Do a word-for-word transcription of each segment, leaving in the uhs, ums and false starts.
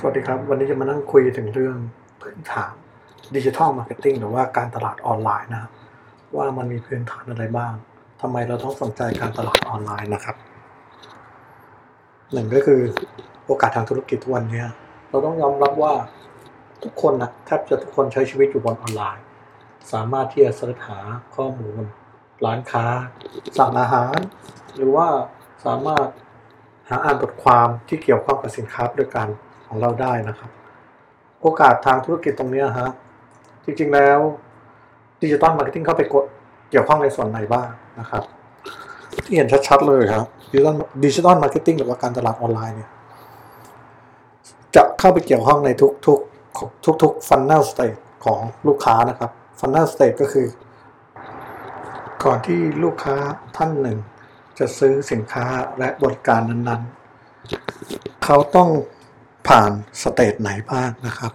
วัสดีครับวันนี้จะมานั่งคุยถึงเรื่องพื้นฐานดิจิทัลมาร์เก็ตติ้งหรือว่าการตลาดออนไลน์นะครับว่ามันมีพื้นฐานอะไรบ้างทำไมเราต้องสนใจการตลาดออนไลน์นะครับหนึ่งก็คือโอกาสทางธุรกิจทุกวันนี้เราต้องยอมรับว่าทุกคนนะแทบจะทุกคนใช้ชีวิตอยู่บนออนไลน์สามารถที่จะเสิร์ชหาข้อมูลร้านค้าสั่งอาหารหรือว่าสามารถหาอ่านบทความที่เกี่ยวข้องกับสินค้าบริการของเราได้นะครับโอกาสทางธุรกิจตรงนี้ฮะจริงๆแล้วดิจิตอลมาร์เก็ตติ้งเข้าไปกดเกี่ยวข้องในส่วนไหนบ้างนะครับที่เห็นชัดๆเลยครับดิจิตอลดิจิตอลมาร์เก็ตติ้งหรือว่าการตลาดออนไลน์เนี่ยจะเข้าไปเกี่ยวข้องในทุกๆทุกๆ funnel stage ของลูกค้านะครับ funnel stage ก็คือก่อนที่ลูกค้าท่านหนึ่งจะซื้อสินค้าและบริการนั้นๆเขาต้องผ่านสเตจไหนบ้างนะครับ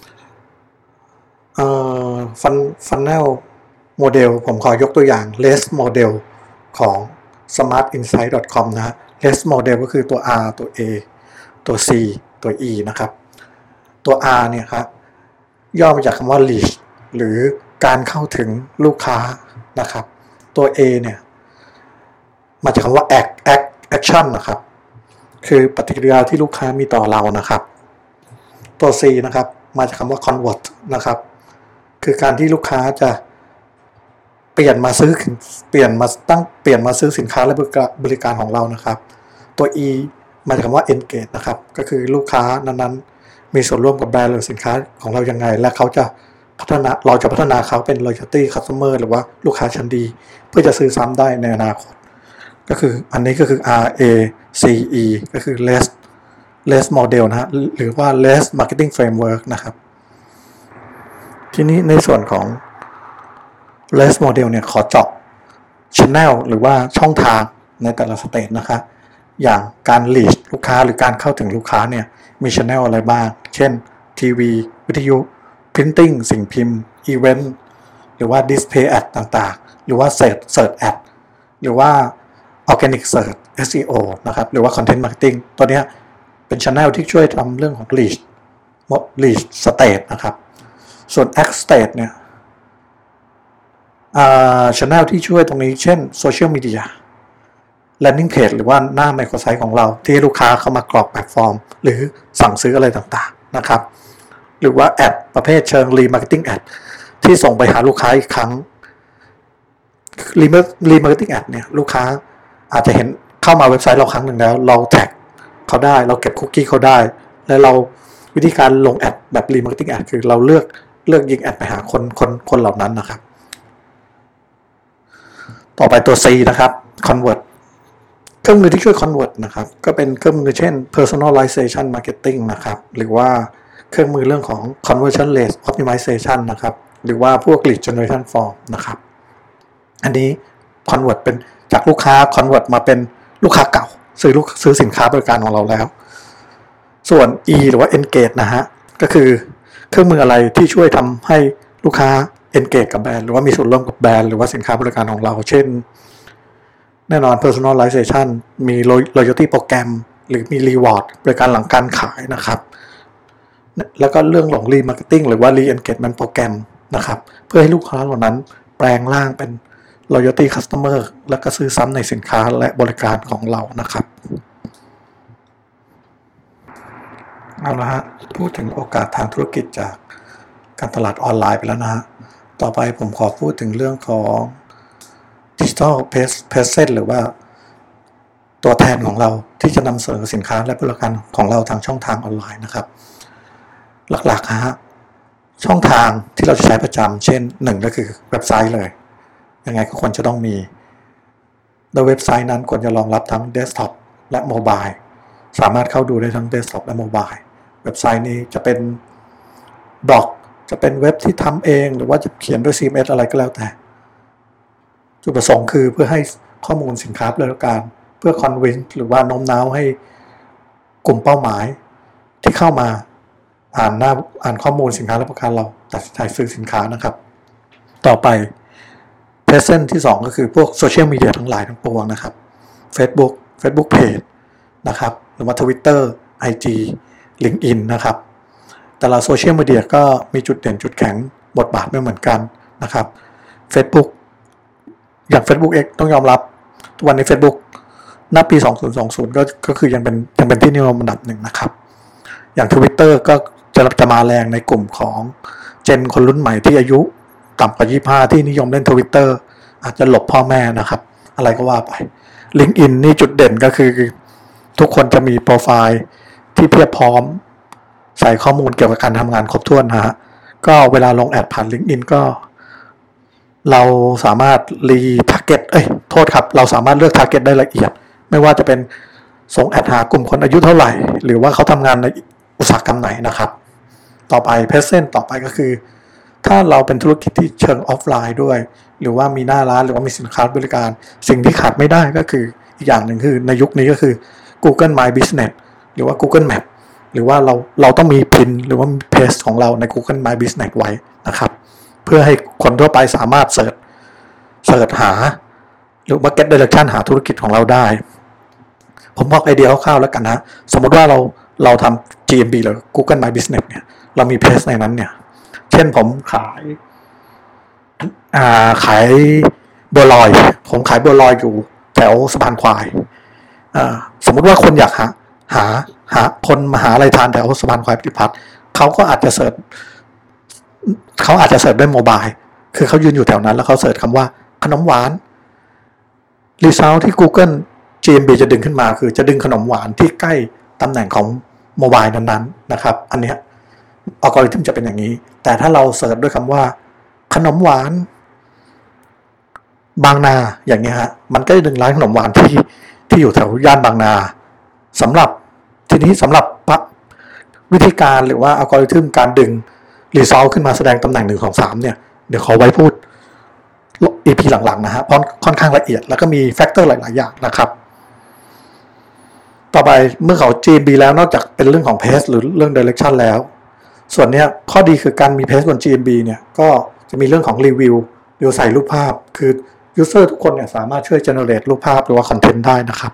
เอ่อฟันฟันแนลโมเดลผมขอยกตัวอย่าง เลส Model ของ สมาร์ทอินไซต์ ดอท คอม นะฮะ เลส Model ก็คือตัว R ตัว A ตัว C ตัว E นะครับตัว R เนี่ยครับย่อมาจากคำว่า reach หรือการเข้าถึงลูกค้านะครับตัว A เนี่ยมาจากคำว่า act act action นะครับคือปฏิกิริยาที่ลูกค้ามีต่อเรานะครับตัว C นะครับมาจากคำว่า convert นะครับคือการที่ลูกค้าจะเปลี่ยนมาซื้อเปลี่ยนมาตั้งเปลี่ยนมาซื้อสินค้าและบริการของเรานะครับตัว E มาจากคำว่า engage นะครับก็คือลูกค้านั้นๆมีส่วนร่วมกับแบรนด์หรือสินค้าของเรายังไงและเขาจะพัฒนาเราจะพัฒนาเขาเป็น loyalty customer หรือว่าลูกค้าชั้นดีเพื่อจะซื้อซ้ำได้ในอนาคตก็คืออันนี้ก็คือ R A C E ก็คือ less less model นะฮะหรือว่า less marketing framework นะครับทีนี้ในส่วนของ less model เนี่ยขอเจาะ channel หรือว่าช่องทางในแต่ละสเตจนะคะอย่างการ reach ลูกค้าหรือการเข้าถึงลูกค้าเนี่ยมี channel อะไรบ้างเช่นทีวีวิทยุ printing สิ่งพิมพ์ event หรือว่า display ad ต่างๆหรือว่า search search ad หรือว่า organic search เอส อี โอ นะครับหรือว่า content marketing ตัวนี้เป็น channel ที่ช่วยทำเรื่องของ reach reach stage นะครับส่วน act stage เนี่ยอ่า channel ที่ช่วยตรงนี้เช่น social media landing page หรือว่าหน้า microsite ของเราที่ลูกค้าเข้ามากรอกแพลตฟอร์มหรือสั่งซื้ออะไรต่างๆนะครับหรือว่า ad ประเภทเชิง remarketing ad ที่ส่งไปหาลูกค้าอีกครั้ง remarketing ad เนี่ยลูกค้าอาจจะเห็นเข้ามาเว็บไซต์เราครั้งหนึ่งแล้วเราแท็กเขาได้เราเก็บคุกกี้เขาได้และเราวิธีการลงแอดแบบ remarketing ad คือเราเลือกเลือกยิงแอดไปหาคนคนคนเหล่านั้นนะครับต่อไปตัว C นะครับ convert เครื่องมือที่ช่วย convert นะครับก็เป็นเครื่องมือเช่น personalization marketing นะครับหรือว่าเครื่องมือเรื่องของ conversion rate optimization นะครับหรือว่าพวก lead generation form นะครับอันนี้ convert เป็นจากลูกค้า convert มาเป็นลูกค้าเก่าซื้อลูกซื้อสินค้าบริการของเราแล้วส่วน E หรือว่า engage นะฮะก็คือเครื่องมืออะไรที่ช่วยทำให้ลูกค้า engage กับแบรนด์หรือว่ามีส่วนร่วมกับแบรนด์หรือว่าสินค้าบริการของเราเช่นแน่นอน personalization มี loyalty โปรแกรมหรือมี reward บริการหลังการขายนะครับแล้วก็เรื่องของ remarketing หรือว่า re-engagement โปรแกรมนะครับเพื่อให้ลูกค้าเหล่านั้นแปลงร่างเป็น loyalty customer แล้วก็ซื้อซ้ำในสินค้าและบริการของเรานะครับเอาละฮะพูดถึงโอกาสทางธุรกิจจากการตลาดออนไลน์ไปแล้วนะฮะต่อไปผมขอพูดถึงเรื่องของ digital presence หรือว่าตัวแทนของเราที่จะนำเสนอสินค้าและบริการของเราทางช่องทางออนไลน์นะครับหลักๆฮะช่องทางที่เราจะใช้ประจำเช่นหนึ่งก็คือเว็บไซต์เลยยังไงก็ควรจะต้องมีโดยเว็บไซต์นั้นควรจะรองรับทั้งเดสก์ท็อปและโมบายสามารถเข้าดูได้ทั้งเดสก์ท็อปและโมบายเว็บไซต์นี้จะเป็นบล็อกจะเป็นเว็บที่ทำเองหรือว่าจะเขียนด้วย ซี เอ็ม เอส อะไรก็แล้วแต่จุดประสงค์คือเพื่อให้ข้อมูลสินค้าบริการเพื่อ convince หรือว่าโน้มน้าวให้กลุ่มเป้าหมายที่เข้ามาอ่านหน้าอ่านข้อมูลสินค้าและบริการเราตัดสินใจซื้อสินค้านะครับต่อไป present ที่สองก็คือพวกโซเชียลมีเดียทั้งหลายทั้งปวงนะครับ Facebook Facebook Page นะครับหรือว่า Twitter ไอ จี LinkedIn นะครับแต่ละโซเชียลมีเดียก็มีจุดเด่นจุดแข็งบทบาทไม่เหมือนกันนะครับ Facebook อย่าง Facebook X ต้องยอมรับทุกวันนี้ Facebook ณ ปี สองพันยี่สิบ ก็ก็คือยังเป็นยังเป็นที่นิยมอันดับหนึ่งนะครับอย่าง Twitter ก็จะจะมาแรงในกลุ่มของเจนคนรุ่นใหม่ที่อายุต่ำกว่ายี่สิบห้าที่นิยมเล่น Twitter อาจจะหลบพ่อแม่นะครับอะไรก็ว่าไป LinkedIn นี่จุดเด่นก็คือทุกคนจะมีโปรไฟล์ที่เพียบพร้อมใส่ข้อมูลเกี่ยวกับการทำงานครบถ้วนนะฮะก็เวลาลงแอดผ่าน LinkedIn ก็เราสามารถรีทาร์เก็ตเอ้ยโทษครับเราสามารถเลือกทาร์เก็ตได้ละเอียดไม่ว่าจะเป็นส่งแอดหากลุ่มคนอายุเท่าไหร่หรือว่าเขาทำงานในอุตสาหกรรมไหนนะครับต่อไปเพรสเซนต์ต่อไปก็คือถ้าเราเป็นธุรกิจที่เชิงออฟไลน์ด้วยหรือว่ามีหน้าร้านหรือว่ามีสินค้าบริการสิ่งที่ขาดไม่ได้ก็คืออีกอย่างหนึ่งคือในยุคนี้ก็คือ Google My Business หรือว่า Google Map หรือว่าเราเราต้องมีพินหรือว่าเพจของเราใน Google My Business ไว้นะครับเพื่อให้คนทั่วไปสามารถเสิร์ชเสิร์ชหาหรือว่า get direction หาธุรกิจของเราได้ผมบอกไอเดียคร่าวๆแล้วกันนะสมมติว่าเราเราทำ จี เอ็ม บี หรือ Google My Business เนี่ยเรามีเพจในนั้นเนี่ยเช่นผมขายอ่าขายบัวลอยผมขายบัวลอยอยู่แถวสะพานควายอ่าสมมติว่าคนอยากหาหาหาคนมาหาอะไรทานแถวสะพานควายปฏิพัฒน์เขาก็อาจจะเสิร์ชเขาอาจจะเสิร์ชด้วยโมบายคือเขายืนอยู่แถวนั้นแล้วเขาเสิร์ชคำว่าขนมหวานรีเซลที่ Google จี เอ็ม บี จะดึงขึ้นมาคือจะดึงขนมหวานที่ใกล้ตำแหน่งของโมบายนั้นๆนะครับอันเนี้ยอัลกอริทึมจะเป็นอย่างนี้แต่ถ้าเราเสิร์ชด้วยคำว่าขนมหวานบางนาอย่างเงี้ยฮะมันก็จะดึงร้านขนมหวานที่ที่อยู่แถวย่านบางนาสำหรับทีนี้สำหรับวิธีการหรือว่าอัลกอริทึมการดึงรีซอลขึ้นมาแสดงตำแหน่งหนึ่ง สอง สามเนี่ยเดี๋ยวขอไว้พูด อี พี หลังๆนะฮะเพราะค่อนข้างละเอียดแล้วก็มีแฟกเตอร์หลายๆอย่างนะครับต่อไปเมื่อเขา จี เอ็ม บี แล้วนอกจากเป็นเรื่องของเพจหรือเรื่อง direction แล้วส่วนนี้ข้อดีคือการมีเพจบน จี เอ็ม บี เนี่ยก็จะมีเรื่องของรีวิวหรือใส่รูปภาพคือ user ทุกคนเนี่ยสามารถช่วย generate รูปภาพหรือว่าคอนเทนต์ได้นะครับ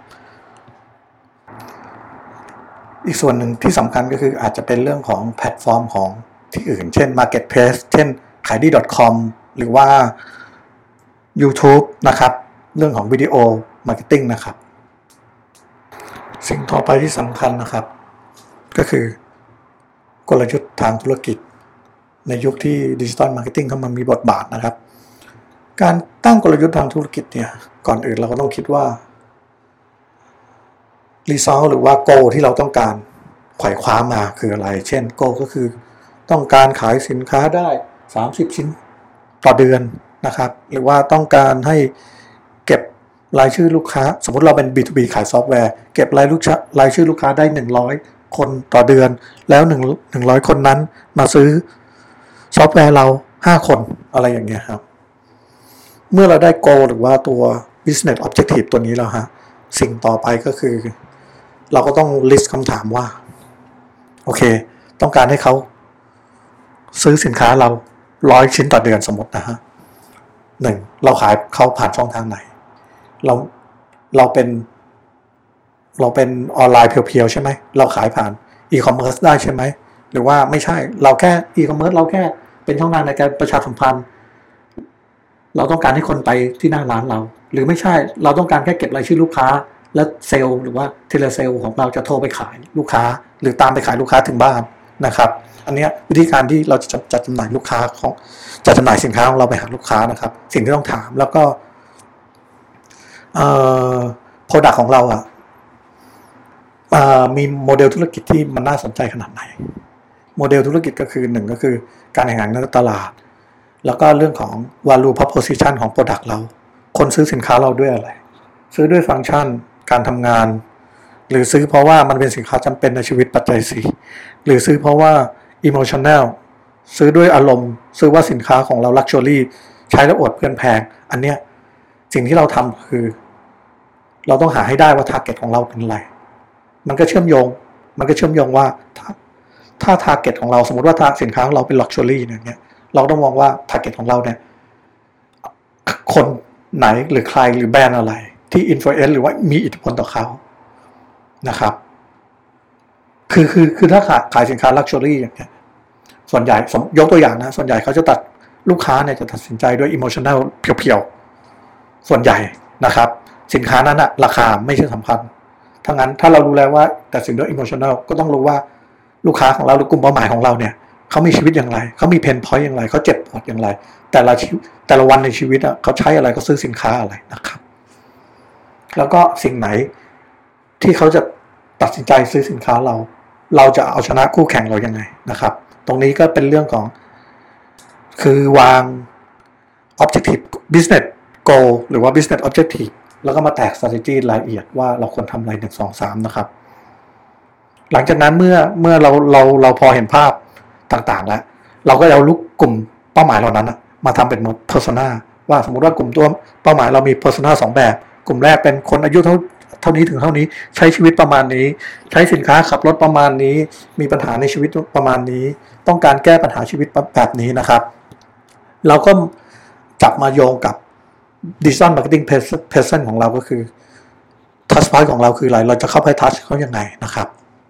อีกส่วนหนึ่งที่สำคัญก็คืออาจจะเป็นเรื่องของแพลตฟอร์มของที่อื่นเช่น Marketplace เช่นขายดี .com หรือว่า YouTube นะครับเรื่องของวิดีโอมาร์เก็ตติ้งนะครับสิ่งต่อไปที่สำคัญนะครับก็คือกลยุทธ์ทางธุรกิจในยุคที่ดิจิตอลมาร์เก็ตติ้งเข้ามามีบทบาทนะครับการตั้งกลยุทธ์ทางธุรกิจเนี่ยก่อนอื่นเราก็ต้องคิดว่าresult หรือว่า goal ที่เราต้องการไขว่คว้ามาคืออะไรเช่น goal ก็คือต้องการขายสินค้าได้สามสิบชิ้นต่อเดือนนะครับหรือว่าต้องการให้เก็บรายชื่อลูกค้าสมมติเราเป็น บี ทู บี ขายซอฟต์แวร์เก็บรายลูกค้ารายชื่อลูกค้าได้หนึ่งร้อยคนต่อเดือนแล้ว1 100คนนั้นมาซื้อซอฟต์แวร์เราห้าคนอะไรอย่างเงี้ยครับเมื่อเราได้ goal หรือว่าตัว business objective ตัวนี้แล้วฮะสิ่งต่อไปก็คือเราก็ต้อง list คำถามว่าโอเคต้องการให้เขาซื้อสินค้าเราร้อยชิ้นต่อเดือนสมมตินะฮะหนึ่งเราขายเขาผ่านช่องทางไหนเราเราเป็นเราเป็นออนไลน์เพียวๆใช่ไหมเราขายผ่านอีคอมเมิร์ซได้ใช่ไหมหรือว่าไม่ใช่เราแค่อีคอมเมิร์ซเราแค่เป็นช่องทางในการประชาสัมพันธ์เราต้องการให้คนไปที่หน้าร้านเราหรือไม่ใช่เราต้องการแค่เก็บรายชื่อลูกค้าและเซลล์หรือว่าเทเลเซลล์ของเราจะโทรไปขายลูกค้าหรือตามไปขายลูกค้าถึงบ้านนะครับอันนี้วิธีการที่เราจะจัดจำหน่ายลูกค้าของจัดจำหน่ายสินค้าของเราไปหาลูกค้านะครับสิ่งที่ต้องถามแล้วก็เอ่อ product ของเราอ่ะมีโมเดลธุรกิจที่มันน่าสนใจขนาดไหนโมเดลธุรกิจก็คือหนึ่งก็คือการแข่งขันในตลาดแล้วก็เรื่องของ value proposition ของ product เราคนซื้อสินค้าเราด้วยอะไรซื้อด้วยฟังก์ชันการทำงานหรือซื้อเพราะว่ามันเป็นสินค้าจำเป็นในชีวิตปัจจัยสี่หรือซื้อเพราะว่า emotional ซื้อด้วยอารมณ์ซื้อว่าสินค้าของเรา luxury ใช้แล้วอวดเพื่อนแพงอันเนี้ยสิ่งที่เราทำคือเราต้องหาให้ได้ว่า target ของเราเป็นอะไรมันก็เชื่อมโยงมันก็เชื่อมโยงว่าถ้าถ้า target ของเราสมมติว่าสินค้าของเราเป็น luxury เนี่ยเราต้องมองว่า target ของเราเนี่ยคนไหนหรือใครหรือแบรนด์อะไรที่ influence หรือว่ามีอิทธิพลต่อเขานะครับคือคือคือถ้าขายขายสินค้าลักชัวรี่อย่างเงี้ยส่วนใหญ่ยกตัวอย่างนะส่วนใหญ่เขาจะตัดลูกค้าเนี่ยจะตัดสินใจด้วยอิโมชันแนลเพียวๆส่วนใหญ่นะครับสินค้านั้นอะราคาไม่ใช่สำคัญทั้งนั้นถ้าเรารู้แล้วว่าตัดสินด้วยอิโมชันแนลก็ต้องรู้ว่าลูกค้าของเราหรือกลุ่มเป้าหมายของเราเนี่ยเขามีชีวิตอย่างไรเขามีเพนพอยต์อย่างไรเขาเจ็บปวดอย่างไรแต่ละแต่ละวันในชีวิตอะเขาใช้อะไรเขาซื้อสินค้าอะไรนะครับแล้วก็สิ่งไหนที่เขาจะตัดสินใจซื้อสินค้าเราเราจะเอาชนะคู่แข่งเรายังไงนะครับตรงนี้ก็เป็นเรื่องของคือวาง objective business goal หรือว่า business objective แล้วก็มาแตก strategy รายละเอียดว่าเราควรทำอะไรหนึ่ง สอง สามนะครับหลังจากนั้นเมื่อเมื่อเราเราเราพอเห็นภาพต่างๆแล้วเราก็เอาลูกกลุ่มเป้าหมายเหล่านั้นมาทำเป็น persona ว่าสมมติว่ากลุ่มตัวเป้าหมายเรามี persona สองแบบกลุ่มแรกเป็นคนอายุเท่าเท่านี้ถึงเท่านี้ใช้ชีวิตประมาณนี้ใช้สินค้าขับรถประมาณนี้มีปัญหาในชีวิตประมาณนี้ต้องการแก้ปัญหาชีวิตแบบนี้นะครับเราก็จับมาโยงกับ Digital Marketing Person ของเราก็คือ Touch Point ของเราคืออะไรเราจะเข้าไป touch เขายังไงนะครับ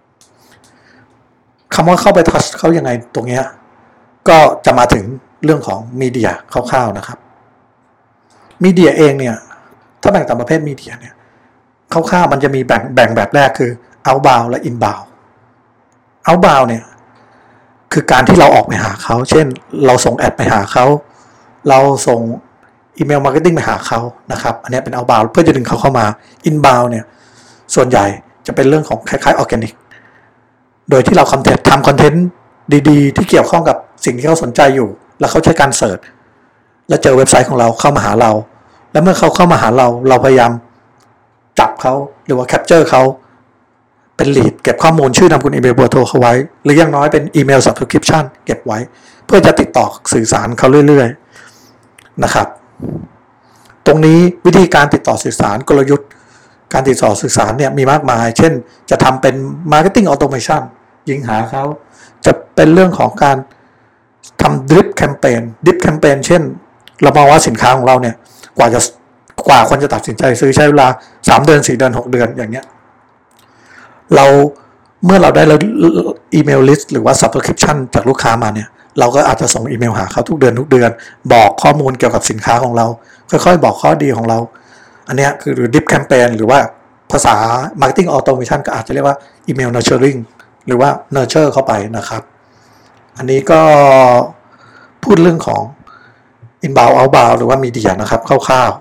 คำว่าเข้าไป touch เขายังไงตรงนี้ก็จะมาถึงเรื่องของมีเดียคร่าวๆนะครับมีเดียเองเนี่ยถ้าแบ่งตามประเภทมีเดียเนี่ยคร่าวๆมันจะมีแบ่งแบ่งแบบแรกคือ outbound และ inbound outbound เนี่ยคือการที่เราออกไปหาเขาเช่นเราส่งแอดไปหาเขาเราส่งอีเมลมาร์เก็ตติ้งไปหาเขานะครับอันนี้เป็น outbound เพื่อจะดึงเขาเข้ามา inbound เนี่ยส่วนใหญ่จะเป็นเรื่องของคล้ายๆ organic โดยที่เราคอนเทนต์ทำคอนเทนต์ดีๆที่เกี่ยวข้องกับสิ่งที่เขาสนใจอยู่แล้วเขาใช้การเสิร์ชแล้วเจอเว็บไซต์ของเราเข้ามาหาเราแล้วเมื่อเขาเข้ามาหาเราเราพยายามจับเขาหรือว่าแคปเจอร์เขาเป็นลีดเก็บข้อมูลชื่อนามสกุลอีเมลเบอร์โทรเขาไว้หรืออย่างน้อยเป็นอีเมล subscription เก็บไว้เพื่อจะติดต่อสื่อสารเขาเรื่อยๆนะครับตรงนี้วิธีการติดต่อสื่อสารกลยุทธ์การติดต่อสื่อสารเนี่ยมีมากมายเช่นจะทำเป็น marketing automation ยิงหาเขาจะเป็นเรื่องของการทำ drip campaign drip campaign เช่นเรามองว่าสินค้าของเราเนี่ยกว่าจะกว่าคนจะตัดสินใจซื้อใช้เวลาสามเดือนสี่เดือนหกเดือนอย่างเงี้ยเราเมื่อเราได้แล้วอีเมลลิสต์หรือว่า subscription จากลูกค้ามาเนี่ยเราก็อาจจะส่งอีเมลหาเขาทุกเดือนทุกเดือนบอกข้อมูลเกี่ยวกับสินค้าของเราค่อยๆบอกข้อดีของเราอันนี้คือหรือ drip campaign หรือว่าภาษา marketing automation ก็อาจจะเรียกว่าอีเมล nurturing หรือว่า nurture เข้าไปนะครับอันนี้ก็พูดเรื่องของ inbound outbound หรือว่า media นะครับคร่าว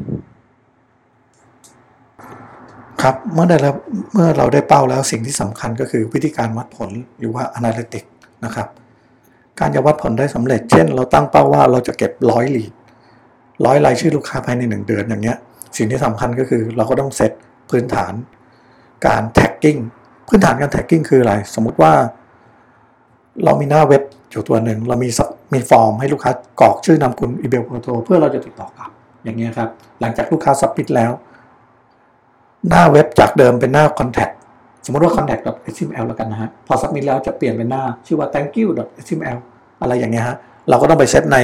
ๆครับเมื่อได้แล้วเมื่อเราได้เป้าแล้วสิ่งที่สำคัญก็คือวิธีการวัดผลหรือว่า analytics นะครับการจะวัดผลได้สำเร็จเช่นเราตั้งเป้าว่าเราจะเก็บร้อยลีดร้อยรายชื่อลูกค้าภายในหนึ่งเดือนอย่างเงี้ยสิ่งที่สำคัญก็คือเราก็ต้องเซตพื้นฐานการ tagging พื้นฐานการ tagging คืออะไรสมมุติว่าเรามีหน้าเว็บอยู่ตัวหนึ่งเรามีมีฟอร์มให้ลูกค้ากรอกชื่อนามสกุลอีเมลเบอร์โทรเพื่อเราจะติดต่อกลับอย่างเงี้ยครับหลังจากลูกค้า submit แล้วหน้าเว็บจากเดิมเป็นหน้า contact สมมติว่า contact ดอท เอช ที เอ็ม แอล แล้วกันนะฮะพอ submit แล้วจะเปลี่ยนเป็นหน้าชื่อว่า thank you ดอท เอช ที เอ็ม แอล อะไรอย่างเงี้ยฮะเราก็ต้องไปเซตใน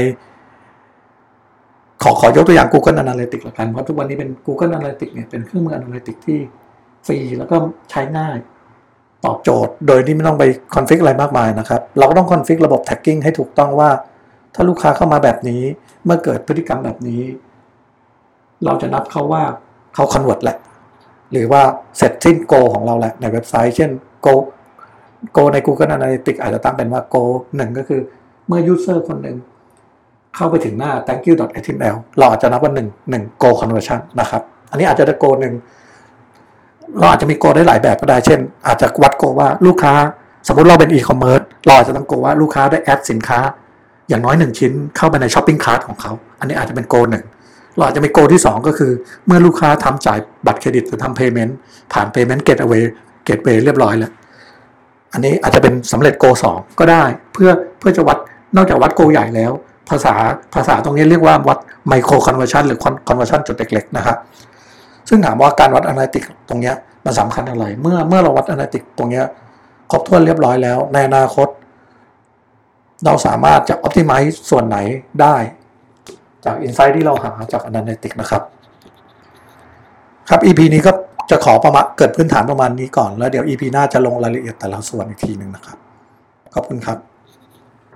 ขอขอยกตัวอย่าง Google Analytics ละกันเพราะทุกวันนี้เป็น Google Analytics เนี่ยเป็นเครื่องมือ Analytics ที่ฟรีแล้วก็ใช้ง่ายตอบโจทย์โดยที่ไม่ต้องไปคอนฟิกอะไรมากมายนะครับเราก็ต้องคอนฟิกระบบ tagging ให้ถูกต้องว่าถ้าลูกค้าเข้ามาแบบนี้เมื่อเกิดพฤติกรรมแบบนี้เราจะนับเขาว่าเขา convert แหละหรือว่าเสร็จสิ้น goal ของเราแหละในเว็บไซต์เช่น goal goal ใน Google Analytics อาจจะตั้งเป็นว่า goal หนึ่งก็คือเมื่อ user คนหนึ่งเข้าไปถึงหน้า thank you ดอท เอช ที เอ็ม แอล เราอาจจะนับว่าหนึ่ง หนึ่ง goal conversion นะครับอันนี้อาจจะได้ goal หนึ่งเราอาจจะมีโกได้หลายแบบก็ได้เช่นอาจจะวัดโกว่าลูกค้าสมมติเราเป็นอีคอมเมิร์ซเราอาจจะต้องโกว่าลูกค้าได้แอดสินค้าอย่างน้อยหนึ่งชิ้นเข้าไปในช้อปปิ้งคาร์ทของเขาอันนี้อาจจะเป็นโกหนึ่งเราอาจจะมีโกที่สองก็คือเมื่อลูกค้าทำจ่ายบัตรเครดิตหรือทำเพย์เมนต์ผ่านเพย์เมนต์เกตเวย์เกตเวย์เรียบร้อยแล้วอันนี้อาจจะเป็นสำเร็จโกสองก็ได้เพื่อเพื่อจะวัดนอกจากวัดโกใหญ่แล้วภาษาภาษาตรงนี้เรียกว่าวัดไมโครคอนเวอร์ชันหรือคอนเวอร์ชันจุดเล็กๆนะครับซึ่งถามว่าการวัด Analytics ตรงนี้มันสำคัญอะไรเมื่อเมื่อเราวัด Analytics ตรงนี้ครบถ้วนเรียบร้อยแล้วในอนาคตเราสามารถจะ optimize ส่วนไหนได้จาก insight ที่เราหาจาก Analytics นะครับครับ อี พี นี้ก็จะขอประมาณเกิดพื้นฐานประมาณนี้ก่อนแล้วเดี๋ยว อี พี หน้าจะลงรายละเอียดแต่ละส่วนอีกทีหนึ่งนะครับขอบคุณครับ